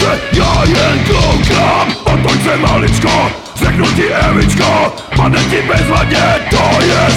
se, já jen koukám. Otoč se maličko, řeknu ti Evičko, padne ti bezvadně, to je